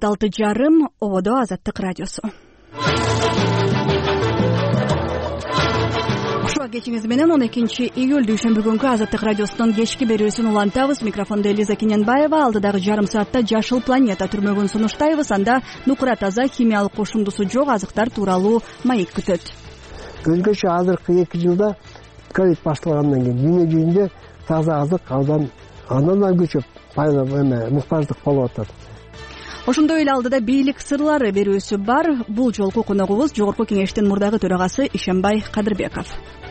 6:30 Ободо Азаттык радиосу. Ушуга кечиңиз менен 12-июль дүйшөмбү күнкү Азаттык радиосунун кечки берүүсүн улантабыз. Микрофондо Элиза Кененбаева. Алдыдагы жарым саатта Жашыл планета түрмөгүн сунуштайбыз. Анда нукура таза химиялык кошундусу жок азыктар тууралуу маек күтөт. Өзгөчө азыркы 2 жылда ковид башталгандан кийин дүйнө жүзүндө таза азык андан көчөп муктаждык болуп атат. Ошондой эле алдыда бийлик сырлары берүүсү бар. Бул жолку коногубуз Жогорку кеңештин мурдагы төрагасы Ишенбай Кадырбеков.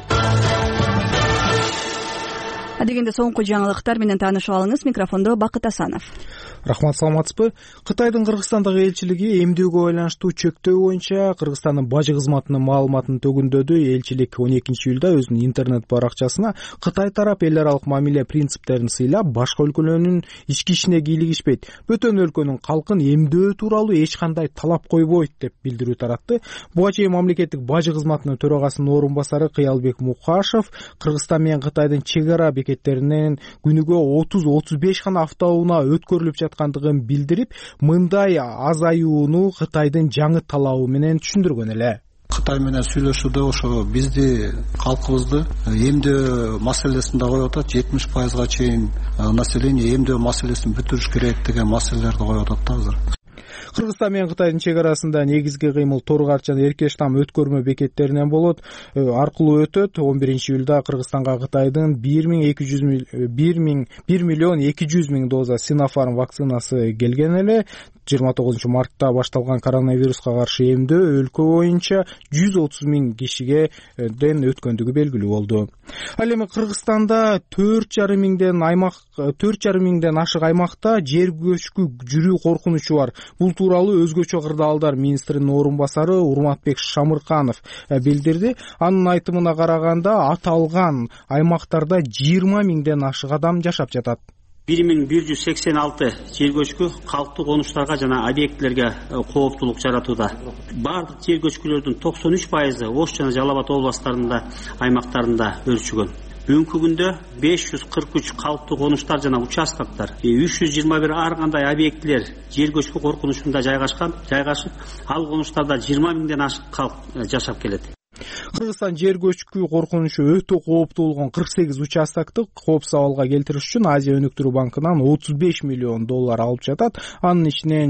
Адегенде соңку жаңылыктар менен таанышып алыңыз. Микрофондо Бакыт Асанов. Рахмат, саламатсызбы? Кытайдын Кыргызстандагы элчилиги эмдөөгө байланыштуу чектөө боюнча Кыргызстандын бажы кызматынын маалыматын төгүндөдү. Элчилик 12-июлда өзүнүн интернет баракчасына Кытай тарап эл аралык мамиле принциптерин сыйлап, башка өлкөлөрдүн ички ишине кийлигишпейт, бөтөн өлкөнүн калкын эмдөө тууралуу эч кандай талап койбойт деп билдирүү таратты. Буга чейин мамлекеттик бажы кызматынын төрагасынын орун басары Кыялбек Мукашев Кыргызстан менен Кытайдын чек ара бекеттеринен күнүгө 30-35 гана автоунаа өткөрүлүп жаткандыгын билдирип, мындай азаюуну Кытайдын жаңы талабы менен түшүндүргөн эле. Кытай менен сүйлөшүүдө ошо бизди, калкыбызды эмдөө маселесинде коюп атат. 70%га чейин население эмдөө маселесин бүтүрүш керек деген маселелерди коюп атат да азыр. Кыргызстан менен Кытайдын чек арасында негизги кыймыл Торгар жана Эркештам өткөрмө бекеттеринен болот. Аркылуу өтөт. 11-июлда Кыргызстанга Кытайдын 1 миллион 200 миң доза Sinopharm вакцинасы келген эле. 29 мартта башталган коронавируска каршы эмдөө өлкө боюнча 130 миң кишиге ден өткөндүгү белгилүү болду. Ал эми Кыргызстанда 4,5 миңден ашык аймакта жер көчкү жүрүү коркунучу бар. Бул тууралуу өзгөчө кырдаалдар министринин орун басары Урматбек Шамырканов билдирди. Анын айтымына караганда, аталган аймактарда 20 миңден ашык адам жашап жатат. 1186 жер көчкү калктуу конуштарга жана объектилерге кооптулук жаратууда. Бардык жер көчкүлөрдүн 93% Ош жана Жалал Абад областарында аймактарында өрчүгөн. Бүгүнкү күндө 543 калктуу конуштар жана участоктор, 321 ар кандай объектилер жер көчкү коркунучунда жайгашып, ал конуштарда 20 миңден ашык калк жашап келет. Кыргызстан жер көчкү коркунучу өтө кооптуу болгон 48 участокту коопсуз абалга келтириш үчүн Азия өнүктүрүү банкынан $35 миллион алып жатат. Анын ичинен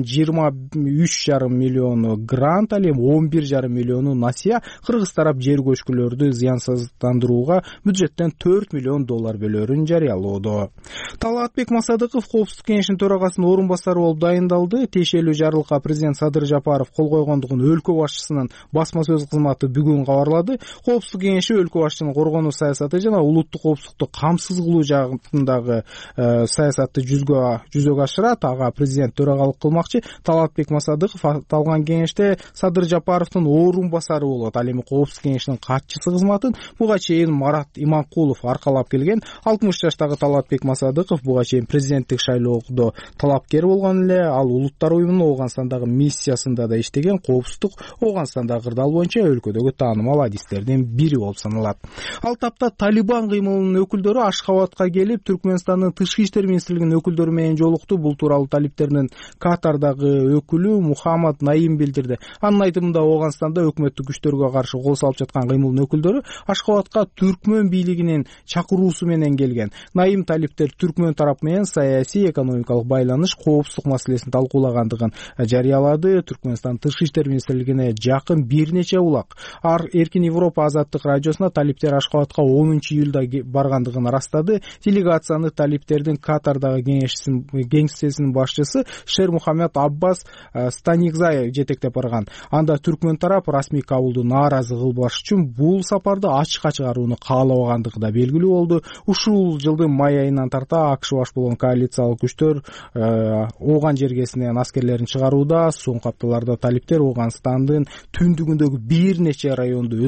23,5 миллиону грант, ал эми 11,5 миллиону насыя. Кыргыз тарап жер көчкүлөрдү зыянсыздандырууга бюджеттен $4 миллион бөлөрүн жарыялоодо. Талаатбек Масадыков Коопсуздук кеңешинин төрагасынын орун басары болуп дайындалды. Тиешелүү жарлыкка президент Садыр Жапаров кол койгондугун өлкө башчысынын басма сөз кызматы бүгүн кабарлады. Коопсуздук кеңеши өлкө башчысынын коргонуу саясаты жана улуттук коопсуздукту камсыз кылуу жагындагы саясатты жүзөгө ашырат. Ага президент төрагалык кылмакчы. Талаатбек Масадыков аталган кеңеште Садыр Жапаровдун орун басары болот. Ал эми Коопсуздук кеңешинин катчысы кызматын буга чейин Марат Иманкулов аркалап келген. 60 жаштагы Талаатбек Масадыков буга чейин президенттик шайлоодо талапкер болгон эле. Ал Улуттар уюмунун Ооганстандагы миссиясында да иштеген. Коопсуздук Ооганстандагы кырдаал боюнча өлкөдөгү таанымал адистердин бири болуп саналат. Ал тапта Талибан кыймылынын өкүлдөрү Ашхабадка келип, Түркмөнстандын тышкы иштер министрлигинин өкүлдөрү менен жолукту. Бул тууралуу талиптердин Катардагы өкүлү Мухаммад Наим билдирди. Анын айтымында Ооганстанда өкмөттүк күчтөргө каршы кол салып жаткан кыймылдын өкүлдөрү Ашхабадка Түркмөн бийлигинин чакыруусу менен келген. Наим талиптер Түркмөн тарап менен саясий, экономикалык байланыш, коопсуздук маселесин талкуулагандыгын жарыялады. Түркмөнстан тышкы иштер министрлигине жакын бир нече улак Эркин Европа азаттык радиосуна талиптер Ашхабадка 10-июлда баргандыгын растады. Делегацияны талиптердин Катардагы кеңсесинин башчысы Шер Мухаммед Аббас Станигзай жетектеп барган. Анда Түркмөн тарап расмий кабылды нааразы кылбаш үчүн бул сапарды ачыкка чыгарууну каалабагандыгы да белгилүү болду. Ушул жылдын май айынан тарта АКШ баш болгон коалициялык күчтөр Ооган жергесинен аскерлерин чыгарууда. Соңку апталарда талиптер Ооганстандын түндүгүндөгү бир нече районду өз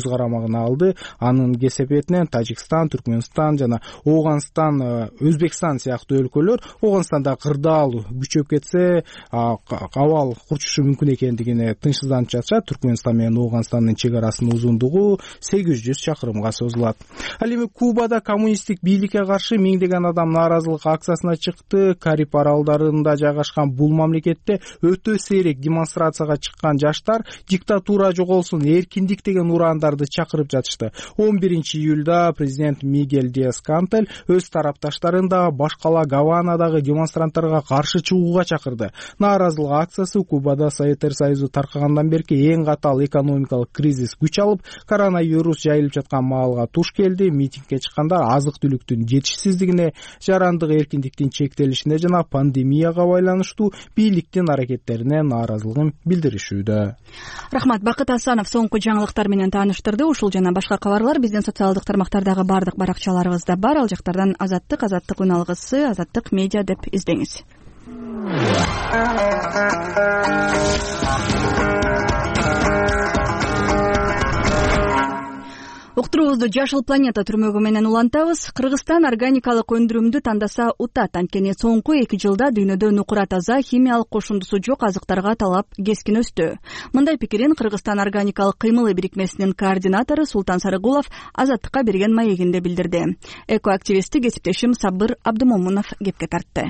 карамагына алды. Анын кесепетинен Тажикстан, Түркмөнстан жана Ооганстан, Өзбекстан сыяктуу өлкөлөр Ооганстанда кырдаал күчөп кетсе абал курчушу мүмкүн экендигине тынчсызданып жатышат. Түркмөнстан менен Ооганстандын чек арасынын узундугу 800 чакырымга созулат. Ал эми Кубада коммунисттик бийликке каршы миңдеген адам нааразылык акциясына чыкты. Кариб аралдарында жайгашкан бул мамлекетте өтө сейрек демонстрацияга чыккан жаштар диктатура жоголсун, эркиндик деген урандарды чакырып жатышты. 11-июлда президент Мигель Диас-Кантель өз тарапташтарын да башкала Гаванадагы демонстранттарга каршы чыгууга чакырды. Нааразылык акциясы Кубада Советтер Союзу таркагандан берки эң катаал экономикалык кризис күч алып, коронавирус жайылып жаткан маалга туш келди. Митингге чыккандар азык-түлүктүн жетишсиздигине, жарандык эркиндиктин чектелишине жана пандемияга байланыштуу бийликтин аракеттерине нааразылыгын билдиришүүдө. Рахмат. Бакыт Асанов соңку жаңылыктар менен тааныштырды. Ушул жана башка кабарлар биздин социалдык тармактардагы бардык баракчаларыбызда бар. Ал жактардан азаттык үналгысы, азаттык медиа деп издеңиз. Уктуруубузду Жашыл планета түрмөгү менен улантабыз. Кыргызстан органикалык өндүрүмдү тандаса утат. Анткени соңку 2 жылда дүйнөдө нукура таза, химиялык кошундусу жок азыктарга талап кескин өстү. Мындай пикирин Кыргызстан органикалык кыймылы бирикмесинин координатору Султан Сарыгулов азаттыкка берген маегинде билдирди. Экоактивисти кесиптешим Сабыр Абдымомунов кепке тартты.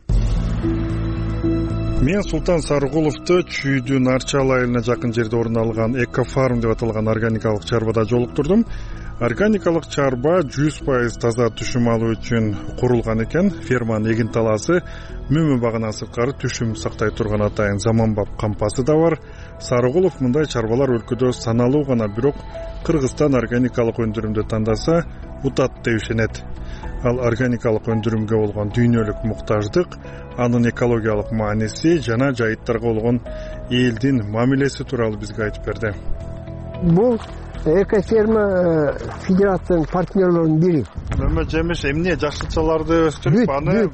Мен Султан Сарыгуловду Чүйдүн Арчал айылына жакын жерде орун алган Экофарм деп аталган органикалык чарбада жолуктурдум. Органикалык чарба 100% таза түшүм алуу үчүн курулган экен. Ферманын эгин талаасы, мөмө багынан сырткары түшүм сактай турган атайын заманбап кампасы да бар. Сарыгулов мындай чарбалар өлкөдө саналуу гана, бирок Кыргызстан органикалык өндүрүмдү тандаса утат деп ишенет. Ал органикалык өндүрүмгө болгон дүйнөлүк муктаждык, анын экологиялык мааниси жана жайыттарга болгон элдин мамилеси тууралуу бизге айтып берди. Бул Экоферма федерациянын партнерлорунун бири. Мөмө жемиш эмне жашылчаларды өстүрүп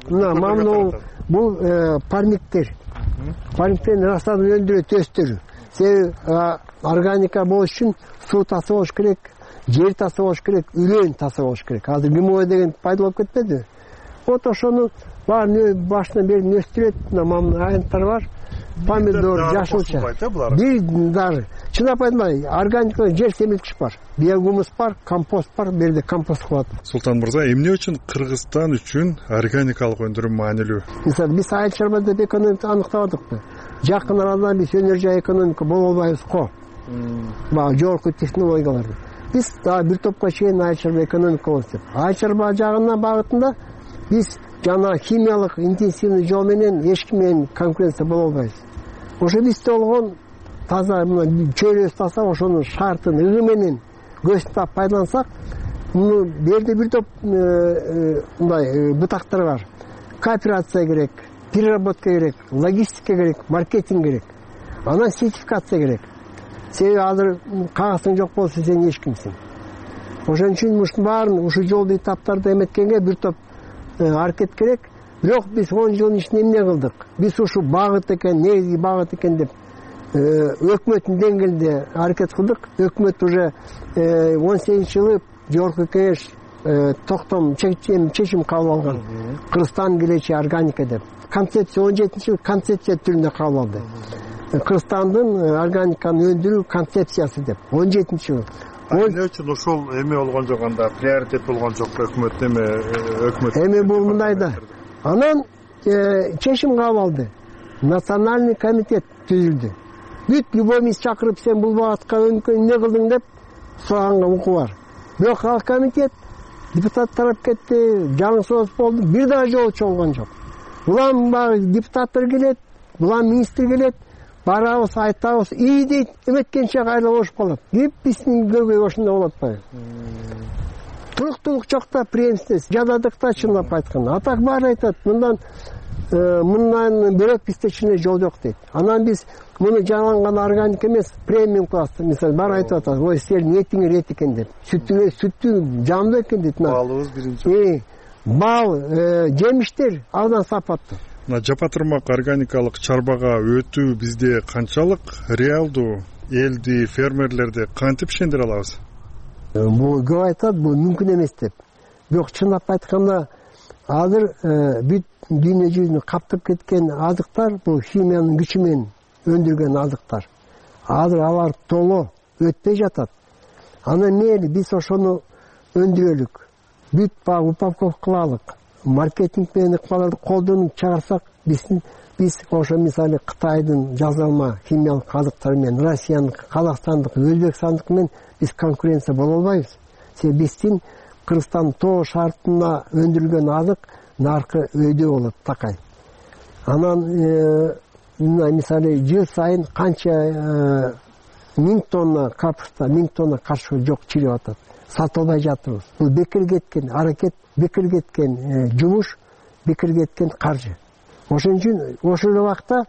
аны бул парниктер. Парниктердин расын өндүрөт өстүрүү. Себеби органика болуш үчүн суу тасы болуш керек, жер тасы болуш керек, үлөн тасы болуш керек. Азыр гемой деген пайда болуп кетпеди. Вот ошону баарын башынан бери өстүрөт. Аянттар бар. Помидор, жашылча. Бир дары. Чынап айтмай, органикалык жер семирткич бар. Биогумус бар, компост бар, берде компост кылат. Султан мырза, эмне үчүн Кыргызстан үчүн органикалык өндүрүм маанилүү? Мисалы, биз айыл чарба деп экономика аныктабадыкпы? Жакын арада биз өнөр жай экономика боло албайбыз го. Жогорку технологияларды. Биз бир топко чейин айыл чарба экономика болот деп. Айыл чарба жагынан багытында биз жана химиялык интенсивный жол менен эч ким менен конкуренция боло албайбыз. Ошо бизде болгон таза чөйрөсү таза, ошонун шартын ыгы менен көзтап пайдалансак, муну берде бир топ мындай бутактар бар. Кооперация керек, переработка керек, логистика керек, маркетинг керек. Анан сертификация керек. Себеби азыр кагазың жок болсо сен эч кимсиң. Ошон үчүн ушунун баарын ушу жолду этаптарды эметкенге бир топ аракет керек. Бирок биз 10 жылдын ичинде эмне кылдык? Биз ушу багыт экен, негизги багыт экен деп өкмөттүн деңгээлинде аракет кылдык. Өкмөт уже 18-жылы жогорку кеңеш чечим кабыл алган. Кыргызстан келечеги органика деп. Концепция 17-жылы концепция түрүндө кабыл алды. Кыргызстандын органиканы өндүрүү концепциясы деп 17-жылы. Эмне үчүн ушул эме болгон жок, анда приоритет болгон жок өкмөт эме бул мындай да. Анан чечим кабыл алды. Национальный комитет түзүлдү. Бүт любой мис чакырып сен бул багытка эмне кылдың деп сураганга укук бар. Бирок ал комитет депутат тарап кетти, жаңсыз болду, бир да жол чогулган жок. Булам багы депутаттар келет, булам министр келет, барабыз, айтабыз, ий дейт, эметкенче кайра болушуп калат. Кеп биздин көбөй ошондой болуп атпайбы? Туруктуулук жокта, преемственность, жададыкта чынлап айтканда. Атак баары айтат, мындан бирок бизде чын жол жок дейт. Анан биз муну жаңыланган органика эмес, премиум класс, мисалы, баары айтып атат, ой, сенин этиң рет экен деп. Сүтү жамдуу экен дейт. Балыбыз биринчи. Бал, жемиштер абдан сапаттуу. Жапа турмак органикалык чарбага өтүү бизде канчалык реалдуу? элди, фермерлерди кантип ишендире алабыз? Бул көп айтат, бул мүмкүн эмес деп. Бирок чынлап айтканда азыр бүт дүйнө жүзүн каптап кеткен азыктар бул химиянын күчү менен өндүргөн азыктар. Азыр алар толо өтпөй жатат. Анан мейли биз ошону өндүрөлүк, бүт багы упаковка кылалык, маркетинг менен ыкмаларды колдонуп чыгарсак, биз ошо мисалы Кытайдын жазалма химиялык азыктары менен Россиянын, Казакстандык, Өзбекстандык менен биз конкуренция боло албайбыз. Себеби биздин Кыргызстан тоо шартына өндүрүлгөн азык наркы өйдө болот такай. Анан мисалы жыл сайын канча 1000 тонна капуста, 1000 тонна каршы жок чыгып атат. Сатылбай жатабыз. Бул бекер кеткен аракет, бекер кеткен жумуш, бекер кеткен каржы. Ошон үчүн ошол убакта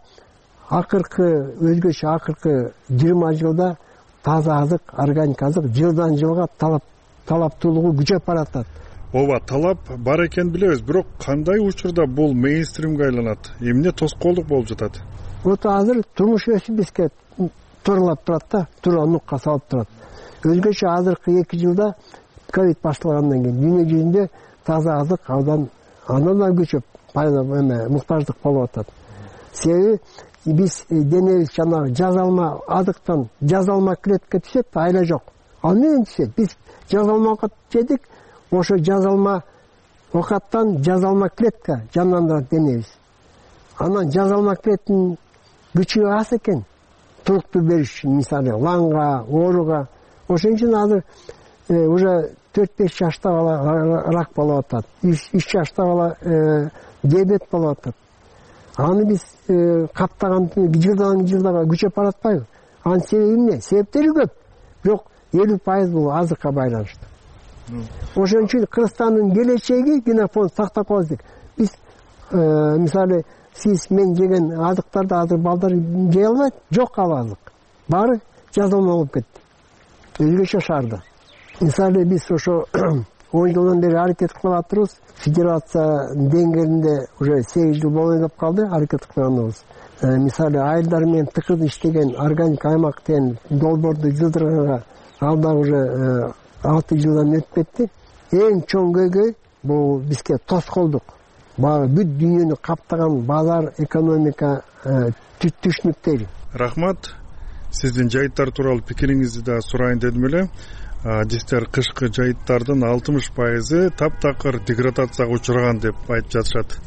өзгөчө акыркы 20 жылда таза азык, органик азык жылдан жылга талаптуулугу күчөп баратат. Ооба, талап бар экенин билебиз, бирок кандай учурда бул мейнстримге айланат? Эмне тоскоолдук болуп жатат? Вот азыр турмуш өсүп бизге турлап турат да, туура нукка салып турат. Өзгөчө азыркы 2 жылда ковид башталгандан кийин дүйнө жүзүндө таза азык андан күчөп муктаждык болуп атат. Себеби биз денебиз жанагы жазалма азыктан жазалма клетка түшөт, айла жок. Ал менен түшөт. Биз жазалма окат жедик, ошо жазалма окаттан жазалма клетка жандандырат денебиз. Анан жазалма клеттин күчү аз экен. Туруктуу бериш үчүн, мисалы, лаңга, ооруга. Ошон үчүн азыр уже 4-5 жашта бала рак болуп атат. 3 жашта бала диабет болуп атат. Аны биз каптаган жылдан жылга күчөп баратпайбы? Анын себеби эмне? Себептери көп. Бирок 50% бул азыкка байланыштуу. Ошон үчүн Кыргызстандын келечеги генофонд сактап калат. Биз мисалы сиз мен жеген азыктарды азыр балдар жей албайт, жок ал азык. Баары жазалма болуп кетти. Өзгөчө шаарда. Мисалы биз ошо 10 жылдан бери аракет кылып атырбыз. Федерация деңгээлинде уже 8 жыл болой деп калды аракет кылганыбыз. Мисалы айылдар менен тыкыр иштеген органик аймак деген долбоорду жылдырганга алда уже 6 жылдан өтүп кетти. Эң чоң көйгөй бул бизге тоскоолдук. Баары бүт дүйнөнү каптаган базар экономика түшүнүктөрү. Рахмат. Сиздин жайыттар тууралуу пикириңизди да сурайын дедим эле. Дистер кышкы жайыттардын 60% таптакыр деградацияга учураган деп айтып жатышат.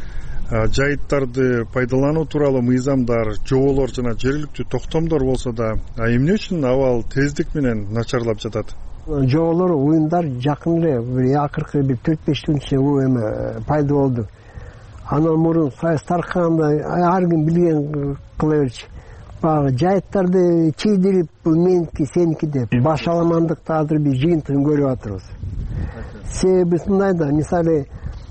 Жайыттарды пайдалануу тууралуу мыйзамдар, жоболор жана жергиликтүү токтомдор болсо да, эмне үчүн абал тездик менен начарлап жатат? Жоболор, уюмдар жакын эле акыркы 4-5 жыл ичинде пайда болду. Анан мурун Тарканда ар ким билген кыла берчү. Жайыттарды чийдирип, бул меники, сеники деп башаламандыкты азыр биз жыйынтыгын көрүп атырбыз. Себеби мындай да, мисалы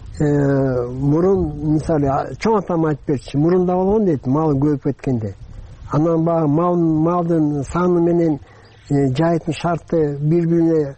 мурун чоң атам айтып берчү, мурунда болгон дейт, мал көбөйүп кеткенде. Анан баягы малдын саны менен жайыттын шарты бири-бирине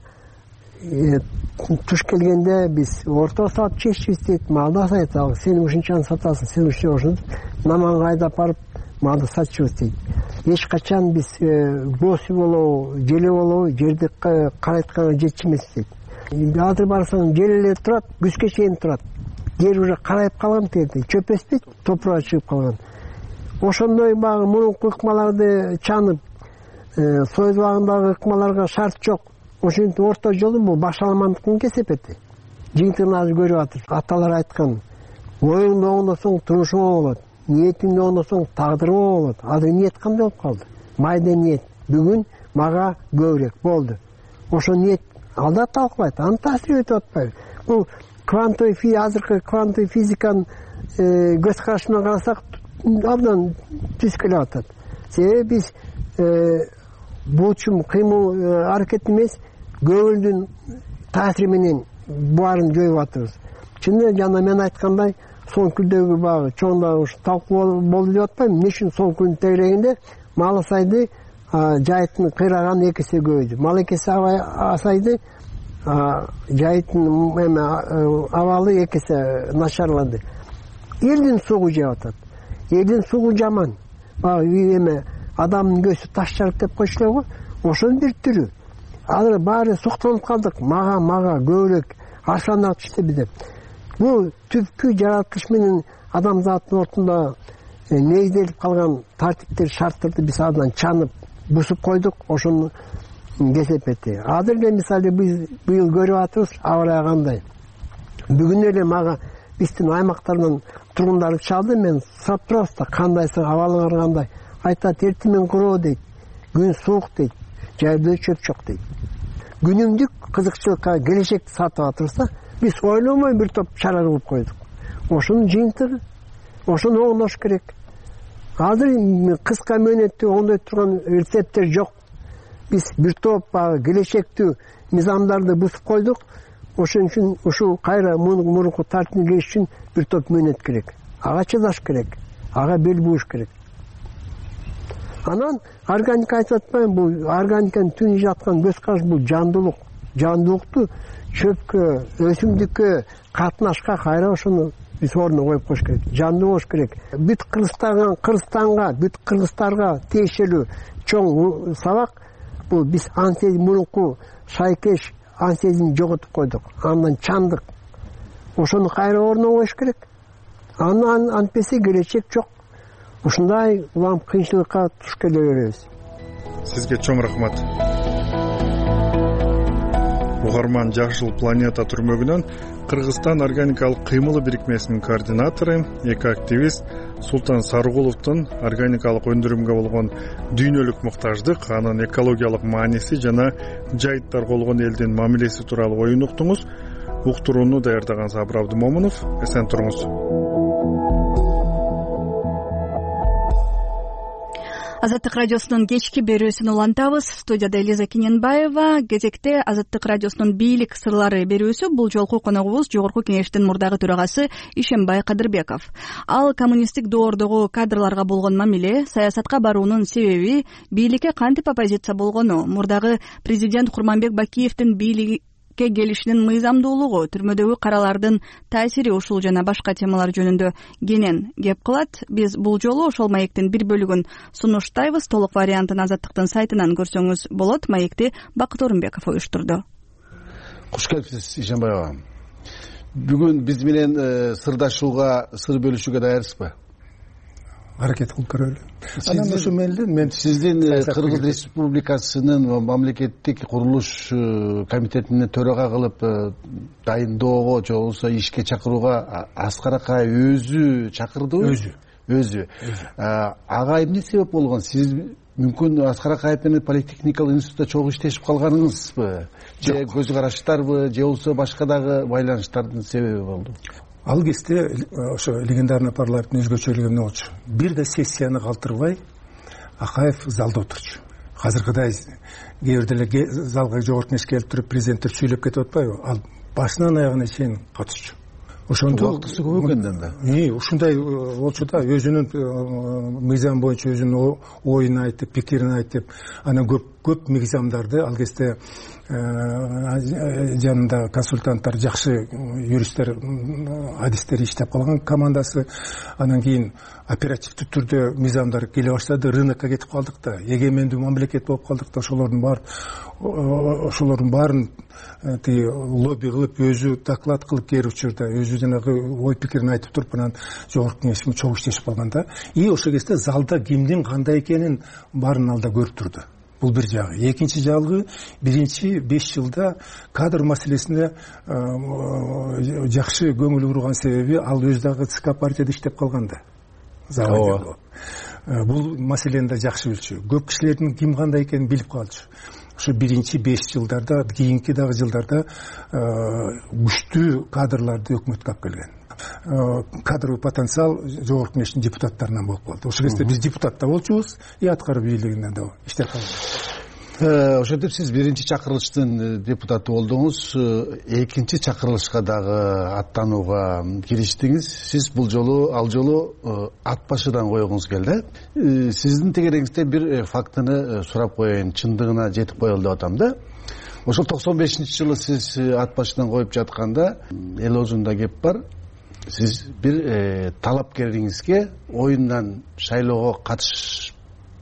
туш келгенде биз орто салып чечишибиз дейт, малды асайт, сен ушунчаны сатасың, сен ушунчаны наманга айдап барып малды сатчубуз дейт. Эч качан биз бос болобу, желе болобу, жерди карайтканга жетишмес дейт. Азыр барсаң желелер турат, күзгө чейин турат. Жер уже карайып калган дейт, чөп өспөйт, топурга чыгып калган. Ошондой багы мурунку ыкмаларды чанып, союз убагындагы ыкмаларга шарт жок. Ошон үчүн орто жолу бул башаламандыктын кесепети. Жыйынтыгын азыр көрүп атырбыз. Аталар айткан, оюңду оңдосоң турмушуң болот, ниетиңди оңдосоң тагдырың болот. Азыр ниет кандай болуп калды? Майда ниет. Бүгүн мага көбүрөөк болду. Ошо ниет алда талкалайт, анын таасири өтүп атпайбы? Бул азыркы квантовый физиканын көз карашы менен карасак абдан түз келип атат. Себеби биз буучум кыймыл аракет эмес, көңүлдүн таасири менен баарын жоюп атабыз. Чын жана мен айткандай, соң күндөгү багы чоңдагы талкуу болду деп атпайм. Эмне үчүн соң күн тегерегинде мал асайды, жайыттын кыйраганы 2 эсе көбөйдү. Мал 2 эсе асайды, жайыттын абалы 2 эсе начарлады. Элдин сугу жеп атат. Элдин сугу жаман. адамдын көзү таш жарык деп койчулар го, ошонун бир түрү. Алар баары суктанып калдык, мага көбүрөөк аршан атышты деп. Бул түпкү жараткыч менен адамзаттын ортунда негизделип калган тартиптер, шарттарды биз андан чанып, бусуп койдук, ошону кесепети. Азыр эле мисалы быйыл көрүп атабыз, аба ырайы кандай. Бүгүн эле мага биздин аймактардан тургундар чалды, мен сурап турабыз, кандайсың, абалыңар кандай? Айтат, эртемен куроо дейт, күн суук дейт, жайда чөп жок дейт. Күнүмдүк кызыкчылыкка келечекти сатып атабыз, биз ойломой бир топ чара кылып койдук. Ошонун жыйынтыгы, ошону оңдош керек. Азыр кыска мөөнөттө оңдой турган рецепттер жок. Биз бир топ келечектүү мыйзамдарды бузуп койдук. Ошон үчүн ушул кайра мурунку тартипке келиш үчүн бир топ мөөнөт керек. Ага чыдаш керек, ага бел бууш керек. Анан органика айтып атпайм, бул органиканын түнү жаткан көз караш, бул жандуулук. Жандуулукту чөпкө, өсүмдүккө, катнашка кайра ошону биз ордуна коюп коюш керек. Жандуу болуш керек. Бүт Кыргызстанга, бүт кыргыздарга тиешелүү чоң сабак бул биз ансез мурунку шайкеш ансезин жоготуп койдук. Андан чандык. Ошону кайра ордуна коюш керек. Анан антпесе келечек жок. Ушундай улам кыйынчылыкка туш келе беребиз. Сизге чоң рахмат. Угарман Жашыл планета түрмөгүнөн Кыргызстан органикалык кыймылы бирикмесинин координатору, эки активист Султан Сарыгуловдун органикалык өндүрүмгө болгон дүйнөлүк муктаждык, анын экологиялык мааниси жана жайыттар болгон элдин мамилеси тууралуу оюн уктуңуз. Уктурууну даярдаган Сабыр Абдымомунов. Эсен туруңуз. Азаттык радиосунун кечки берүүсүн улантабыз. Студияда Элиза Киненбаева. Кезекте Азаттык радиосунун бийлик сырлары берүүсү. Бул жолку коногубуз Жогорку Кеңештин мурдагы төрагасы Ишембай Кадырбеков. Ал коммунисттик доордогу кадрларга болгон мамиле, саясатка баруунун себеби, бийликке кантип оппозиция болгону, мурдагы президент Курманбек Бакиевдин бийликке келишинин мыйзамдуулугу, түрмөдөгү каралардын таасири, ушул жана башка темалар жөнүндө кенен кеп кылат. Биз бул жолу ошол маектин бир бөлүгүн сунуштайбыз. Толук вариантын Азаттыктын сайтынан көрсөңүз болот. Маекти Бакыт Орунбеков уюштурду. Куш келипсиз, Ишембаева. Бүгүн биз менен сырдашууга, сыр бөлүшүүгө даярсызбы? Аракет кылып көрөлү. Анан ошо мен сиздин Кыргыз Республикасынын мамлекеттик курулуш комитетине төрага кылып дайындоого же болбосо ишке чакырууга Аскар Акаев өзү чакырдыбы? Өзү. Ага эмне себеп болгон? Сиз мүмкүн Аскар Акаев менен Политехникалык институтта чогуу иштешип калганыңызбы? Же көз караштарбы, же болбосо башка дагы байланыштардын себеби болду? Ал кезде ошо легендарный парламенттин өзгөчөлүгү эмне болчу? Бир да сессияны калтырбай Акаев залда отурчу. Азыркыдай кээ бирде эле залга жогорку кеңешке келип туруп президенттер сүйлөп кетип атпайбы? Ал башынан аягына чейин катышчу. Ошондо убактысы көп экенден да. Ушундай болчу да, өзүнүн мыйзам боюнча өзүнүн оюн айтып, пикирин айтып, анан көп мыйзамдарды ал кезде жанында консультанттар, жакшы юристтер, адистер иштеп калган командасы. Анан кийин оперативдүү түрдө мыйзамдар келе баштады, рынокко кетип калдык да, эгемендүү мамлекет болуп калдык да. Ошолордун баарын лобби кылып, өзү доклад кылып кээ бир учурда, өзү жанагы ой пикирин айтып туруп, анан жогорку кеңеште чогуу иштешип калган да. И ошол кезде залда кимдин кандай экенин баарын алда көрүп турду. Бул бир жагы. Экинчи жагы, биринчи 5 жылда кадр маселесине жакшы көңүл бурган себеби, ал өз дагы ЦК партияда иштеп калган да. Бул маселени да жакшы билчү. Көп кишилердин ким кандай экенин билип калчу. Ошо биринчи 5 жылдарда, кийинки дагы жылдарда күчтүү кадрларды өкмөткө алып келген. Кадровый потенциал жогорку кеңештин депутаттарынан болуп калды. Ошол кезде биз депутат да болчубуз, и аткаруу бийлигинен да иштеп калдык. Ошентип сиз биринчи чакырылыштын депутаты болдуңуз, экинчи чакырылышка дагы аттанууга кириштиңиз. Сиз ал жолу ат башыдан койгуңуз келди. Сиздин тегереңизде бир фактыны сурап коеюн, чындыгына жетип коелу деп атам да. Ошол 95-жылы сиз ат башыдан коюп жатканда эл оозунда кеп бар. Сиз бир талапкериңизге оюндан шайлоого катышпай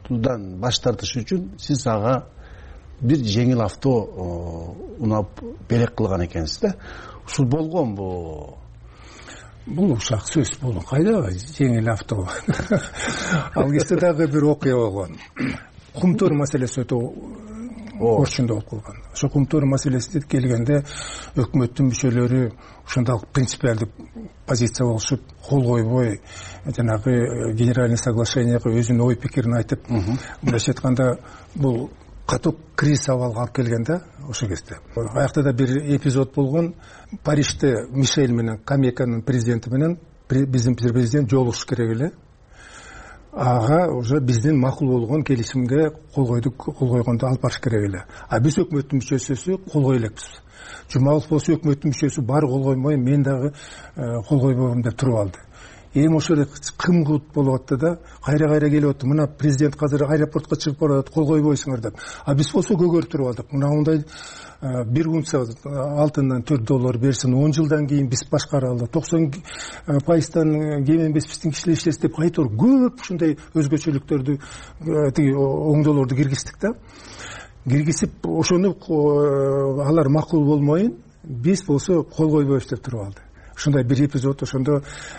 жолуктуудан баш тартыш үчүн сиз ага бир жеңил авто унап белек кылган экенсиз да. Ушул болгонбу? Бул ушак сөз, бул кайда жеңил авто? Ал кезде дагы бир окуя болгон. Кумтөр маселеси өтө орчундо болуп калган. Ошо кумтөр маселеси келгенде өкмөттүн мүчөлөрү ошондой принципиалдык позиция болушуп, кол койбой, жанагы генеральный соглашениеге өзүнүн ой пикирин айтып, мындайча айтканда бул катуу кризис абалга алып келген да ошол кезде. Аякта да бир эпизод болгон. Парижде Мишель менен, Камеканын президенти менен биздин президент жолугуш керек эле. Ага уже биздин макул болгон келишимге кол койгондо алып барыш керек эле. А биз өкмөттүн мүчөсү кол кое элекпиз. Жумалов болсо өкмөттүн мүчөсү баары кол коймой, мен дагы кол койбойм деп туруп алды. Эми ошол кымгут болуп атты да, кайра келип атты. Мына президент азыр аэропортко чыгып барат, кол койбойсуңар деп. А биз болсо көгөрүп туруп алдык. Мындай бир унция алтындан $4 берсин, 10 жылдан кийин биз башкаралы, 90% кем эмес биздин кишилер иштесе деп кайтор көп ушундай өзгөчөлүктөрдү, оңдоолорду киргиздик да. Киргизип, ошону алар макул болмойын, биз болсо кол койбойбуз деп туруп алды. Ушундай бир эпизод, ошондо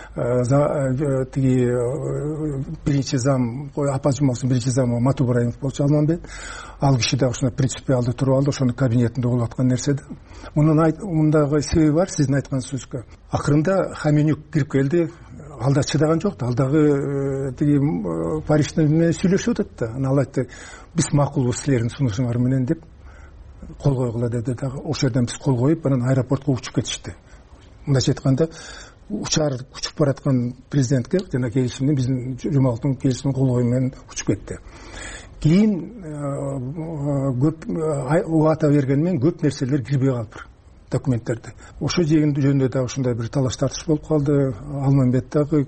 тиги биринчи зам, АПА Жумаловдун биринчи замы Мату Ибраимов болчу, Алманбет. Ал киши да ошондой принципиалды туруп алды, ошонун кабинетинде болуп аткан нерсе да. Мундагы себеби бар, сиздин айткан сөзгө. Акырында Хаменюк кирип келди, ал да чыдаган жок да, ал дагы тиги Парижден менен сүйлөшүп атат да. Ал айтты, биз макулбуз силердин сунушуңар менен деп кол койгула деди дагы. Ошол жерден биз кол коюп, анан аэропортко учуп кетишти. Мындайча айтканда, учуп бараткан президентке жана келишимдин биздин Жумаловдун келишимин кол коюу менен учуп кетти. Кийин көп убата бергени менен көп нерселер кирбей калыптыр документтерде. Ошо жөнүндө да ушундай бир талаш тартыш болуп калды. Алманбет дагы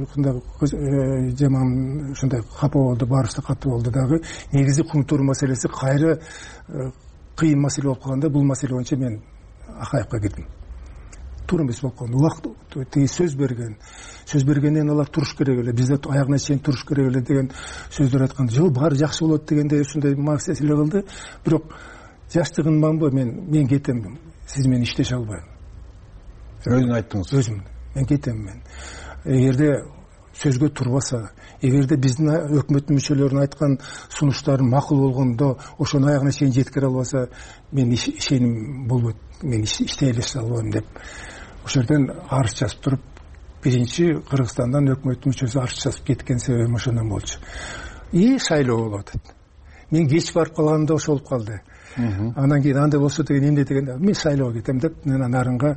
жаман ушундай капа болду, баарыбыз да катуу болду дагы. Негизи кумтур маселеси кайра кыйын маселе болуп калганда, бул маселе боюнча мен Акаевка кирдим. Туура эмес болуп калды. Убакыт тиги сөз бергенден алар туруш керек эле, биз да аягына чейин туруш керек эле деген сөздөр айткан. Жок, баары жакшы болот дегенде ушундай маселе кылды. Бирок жаштыгыманбы, мен кетем. Сиз менен иштеше албайм. Өзүң айттыңыз. Өзүм. Мен кетем. Эгерде сөзгө турбаса, эгерде биздин өкмөттүн мүчөлөрүнүн айткан сунуштары макул болгондо ошону аягына чейин жеткире албаса, мен ишеним болбойт. Мен иштей эле албайм деп. Ошол жерден арыз жазып туруп, биринчи Кыргызстандан өкмөттүн мүчөсү арыз жазып кеткен себебим ошондон болчу. Шайлоо болуп атат. Мен кеч барып калганымда ошол болуп калды. Анан кийин андай болсо деген эмне дегенде, мен шайлоого кетем деп, мен нарынга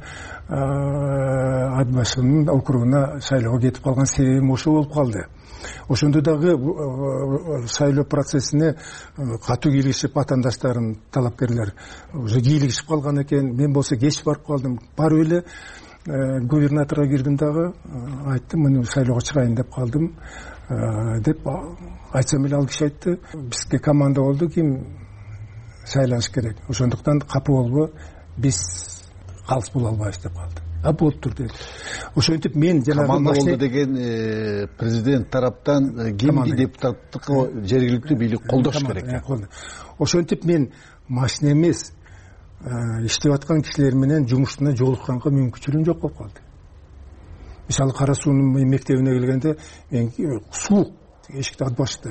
Атбашынын округуна шайлоого кетип калган себебим ошо болуп калды. Ошондо дагы шайлоо процессине катуу кийлигишип, ватандаштарын талапкерлер уже кийлигишип калган экен. Мен болсо кеч барып калдым. Барып эле губернаторго кирдим дагы, айттым, мен шайлоого чыгайын деп калдым деп айтсам эле, ал киши айтты, бизге команда болду, ким шайланыш керек. Ошондуктан капы болбо, биз калыс боло албайбыз деп калды. Болуптур деди. Ошентип мен жанагы команда болду деген президент тараптан кимди депутаттык жергиликтүү бийлик колдош керек. Ошентип мен машина эмес, иштеп аткан кишилер менен жумушуна жолукканга мүмкүнчүлүгүм жок болуп калды. Мисалы Кара суунун мектебине келгенде мен суук эшикти Атбашты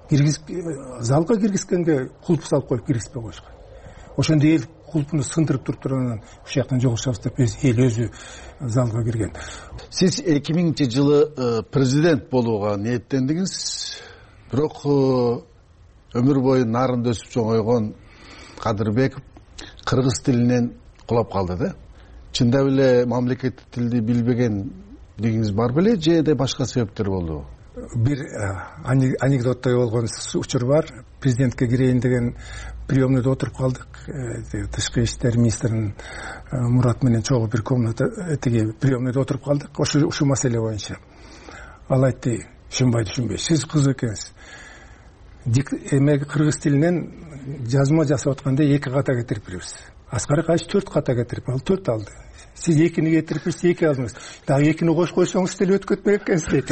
залга киргизгенге кулп салып коюп киргизбей коюшкан. Ошондо эл кулпуну сындырып туруп анан ушул жактан жолугушабыз деп эл өзү залга кирген. Сиз 2000-жылы президент болууга ниеттендиңиз, бирок өмүр бою нарында өсүп чоңойгон Кадырбеков кыргыз тилинен кулап калды да. Чындап эле мамлекеттик тилди билбегендигиңиз бар беле же башка себептер болду? Бир анекдоттой болгон учур бар. Президентке кирейин деген приемныйда отуруп калдык. Тышкы иштер министринин Мурат менен чогуу бир комната приемныйда отуруп калдык. Ушул маселе боюнча. Ал айтты, түшүнбөй. Сиз кыз экенсиз. Эмеги кыргыз тилинен жазма жасап атканда 2 ката кетирип беребиз. Аскар Акаевич 4 ката кетирип, ал 4 алды. Сиз экини кетирип берсе эки алдыңыз. Дагы экини кош койсоңуз деле өткөп берет экенсиз дейт.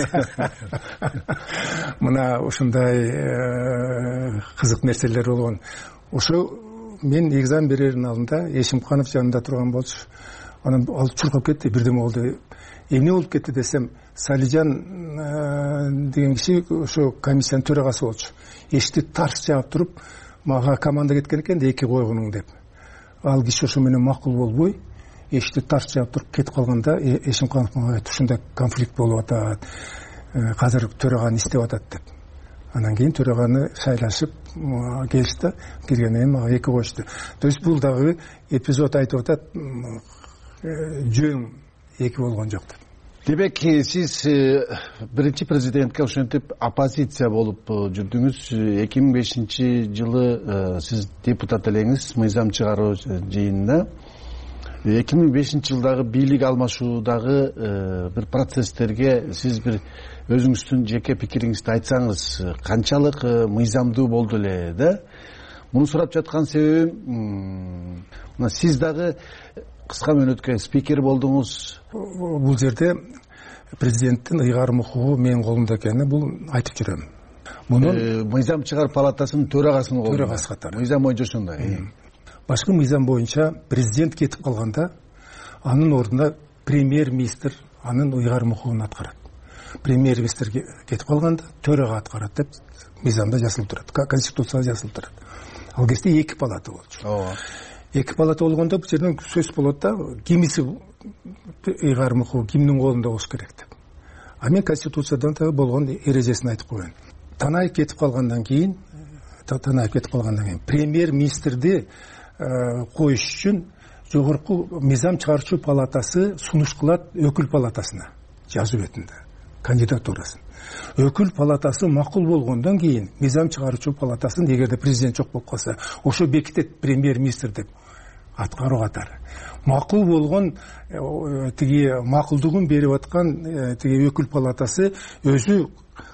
Мына ушундай кызык нерселер болгон. Ошо мен экзамен берердин алдында Эшимканов жанында турган болчу. Анан ал чуркап кетти, бирдеме болду. Эмне болуп кетти десем, Салижан деген киши ошо комиссиянын төрагасы болчу. Эшикти тарс жаап туруп, мага команда кеткен экен да эки койгонуң деп. Ал киши ошо менен макул болбой, эшикти тарс жаап туруп кетип калганда Эшимканов мага айтты, ушундай конфликт болуп атат. Казыр төраганы издеп атат деп. Анан кийин төраганы шайлашып келишти, келгенден кийин мага эки койушту. То есть бул дагы эпизод айтып атат, жөн эки болгон жок деп. Демек, сиз биринчи президентке ошентип оппозиция болуп жүрдүңүз. 2005-жылы сиз депутат элеңиз мыйзам чыгаруу жыйынында. 2005-жылдагы бийлик алмашуудагы бир процесстерге сиз бир өзүңүздүн жеке пикириңизди айтсаңыз, канчалык мыйзамдуу болду эле да? Муну сурап жаткан себебим, сиз дагы кыска мөөнөткө спикер болдуңуз. Бул жерде президенттин ыйгарым укугу менин колумда экенин бул айтып жүрөм. Мунун мыйзам чыгар палатасынын төрагасынын колунда. Төрагасы катары. Мыйзам боюнча ошондой. Башкы мыйзам боюнча президент кетип калганда анын ордуна премьер-министр анын ыйгарым укугун аткарат. Премьер-министр кетип калганда төрага аткарат деп мыйзамда жазылып турат. Конституцияда жазылып турат. Ал кезде эки палата болчу. Эки палата болгондо бул жерден сөз болот да, кимиси ыйгарым укугу кимдин колунда болуш керек деп. А мен Конституциядан болгон эрежесин айтып коеюн. Танай кетип калгандан кийин премьер-министрди коюш үчүн жогорку мыйзам чыгаруучу палатасы сунуш кылат өкүл палатасына жазуу бетинде кандидатурасын. Өкүл палатасы макул болгондон кийин мыйзам чыгаруучу палатасын эгерде президент жок болуп калса, ошо бекитет премьер-министр деп аткаруу катары. Макул болгон тиги макулдугун берип аткан тиги өкүл палатасы өзү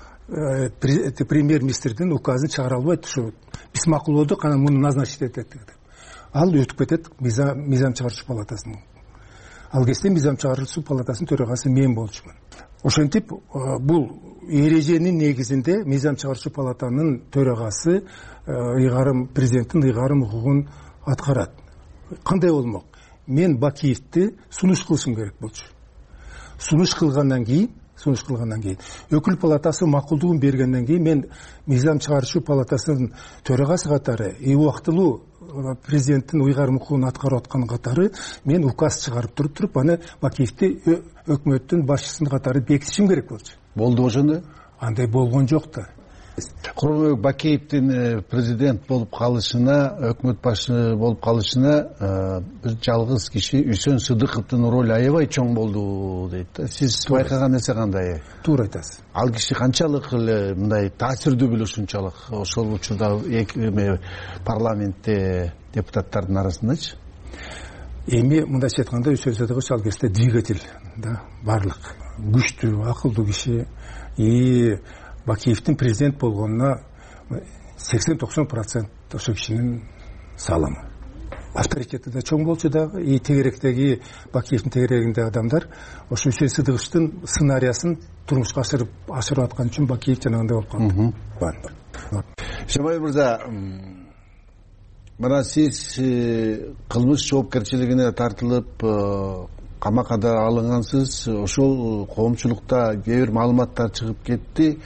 премьер-министрдин указын чыгара албайт. Ушу биз макул болдук, анан муну назначить этет деп. Ал өтүп кетет мыйзам чыгаруучу палатасына. Ал кезде мыйзам чыгаруучу палатасынын төрагасы мен болчумун. Ошентип бул эреженин негизинде мыйзам чыгаруучу палатанын төрагасы президенттин ыйгарым укугун аткарат. Кандай болмок? Мен Бакиевди сунуш кылышым керек болчу. Сунуш кылгандан кийин өкүл палатасы макулдугун бергенден кийин мен мыйзам чыгаруучу палатасынын төрагасы катары убактылуу президенттин ыйгарым укугун аткарып аткан катары мен указ чыгарып туруп аны Бакиевди өкмөттүн башчысы катары бекитишим керек болчу. Болду ошондой? Андай болгон жок да. Курманбек Бакиевдин президент болуп калышына, өкмөт башчысы болуп калышына бир жалгыз киши Үсөн Сыдыковдун ролу аябай чоң болду дейт да. Сиз байкаган нерсе кандай? Туура айтасыз. Ал киши канчалык эле мындай таасирдүү беле ушунчалык ошол учурда парламентте депутаттардын арасындачы? Эми мындайча айтканда Үсөн Сыдыкович ал кезде двигатель да, барлык күчтүү, акылдуу киши. Бакиевдин президент болгонуна 80-90% ошо кишинин салымы. Авторитети да чоң болчу дагы, тегеректеги Бакиевдин тегерегиндеги адамдар ошо Үсөн Сыдыковичтин сценариясын турмушка ашырып аткан үчүн Бакиев жанагындай болуп калды. Шамай мырза, мына сиз кылмыш жоопкерчилигине тартылып камакка да алынгансыз. Ошол коомчулукта кээ бир маалыматтар чыгып кетти.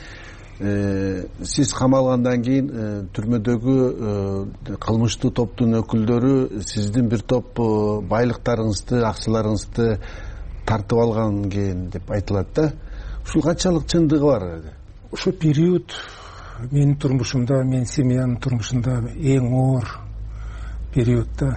Сиз камалгандан кийин түрмөдөгү кылмыштуу топтун өкүлдөрү сиздин бир топ байлыктарыңызды, акчаларыңызды тартып алган экен деп айтылат да. Ушул канчалык чындыгы бар? Ошол период менин турмушумда, менин семьямдын турмушунда эң оор периодда,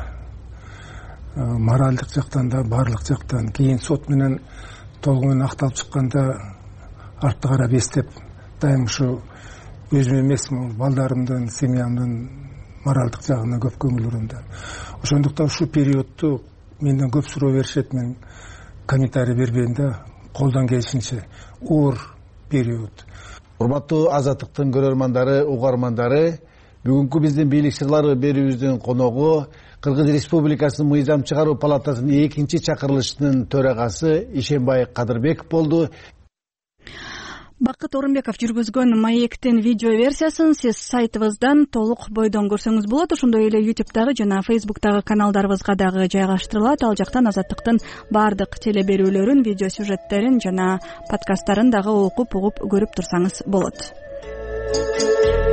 моралдык жактан да, баардык жактан. Кийин сот менен толугу менен акталып чыкканда артка карап эстеп, дайым ушу өзүм эмес, балдарымдын, семьямдын моралдык жагына көп көңүл бурум да. Ошондуктан ушул периодду менден көп суроо беришет, мен комментарий бербейм да, колдон келишинче оор период. Урматтуу Азаттыктын көрөрмандары, угармандары, бүгүнкү биздин бийлик сырлары берүүбүздүн коногу Кыргыз Республикасынын мыйзам чыгаруу палатасынын 2-чакырылышынын төрагасы Ишенбай Кадырбеков болду. Бакыт Орунбеков жүргүзгөн маектин видео версиясын сиз сайтыбыздан толук бойдон көрсөңүз болот. Ошондой эле YouTube'дагы жана Facebook'тагы каналдарыбызга дагы жайгаштырылат. Ал жактан Азаттыктын баардык телеберүүлөрүн, видео сюжеттерин жана подкасттарын дагы окуп угуп көрүп турсаңыз болот.